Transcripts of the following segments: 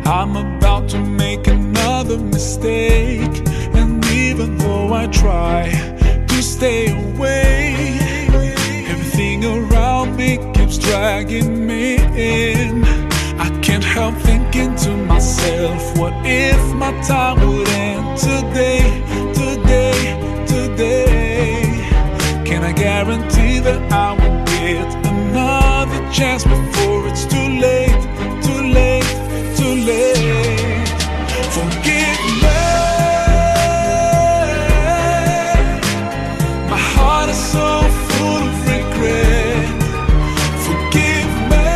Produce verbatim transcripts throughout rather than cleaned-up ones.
I'm about to make another mistake, and even though I try to stay away, everything around me keeps dragging me in. I can't help thinking to myself, what if my time would end today, today, today? Can I guarantee that I will get another chance before it's too late, too late, too late? Forgive me, my heart is so full of regret. Forgive me,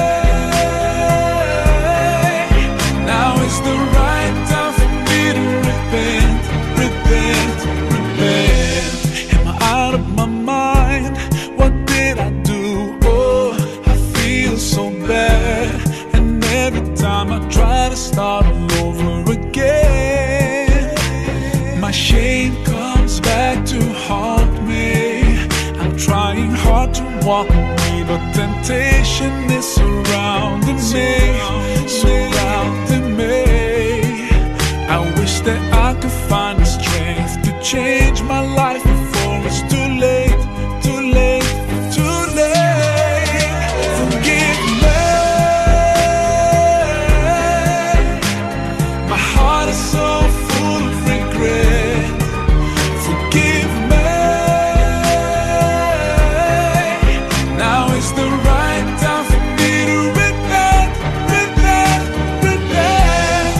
now is the right time for me to repent, repent, repent. Am I out of my mind? What did I do? Oh, I feel so bad, and every time I try to start all over again, my shame comes back to haunt me. I'm trying hard to walk away, but temptation is surrounding me, surrounding me. I wish that I could find the strength to change my life before it's too late, too late, too late. Forgive me, my heart is so full of regret. Forgive me, now is the right time for me to repent, repent, repent.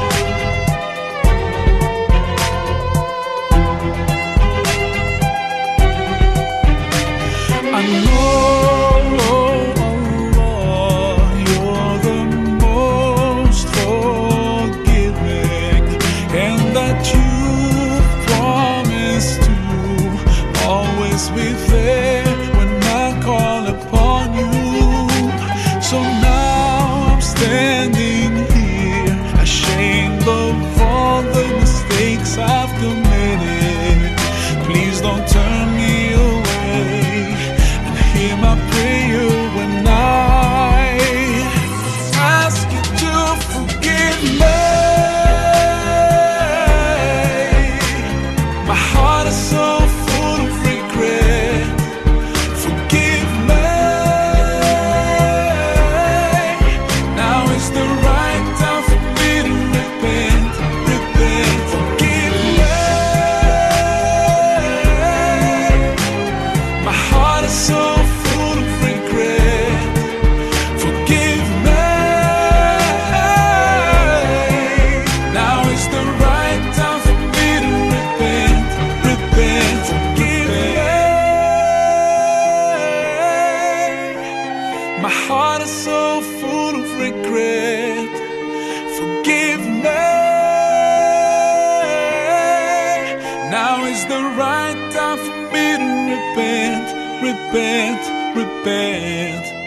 I know, Allah, you're the most forgiving, and that you promise to always be there when I call upon you. So now I'm standing here, ashamed of all the mistakes I've committed. Please don't turn me away, and hear my prayer when I ask you to forgive me. My heart is so full of regret. Forgive me, now is the right time for me to repent, repent. Forgive me, my heart is so full of regret. Forgive me, now is the right time for me to repent, repent. Forgive me, my heart is so full of regret. Forgive me, now is the right time for me to repent, repent, repent.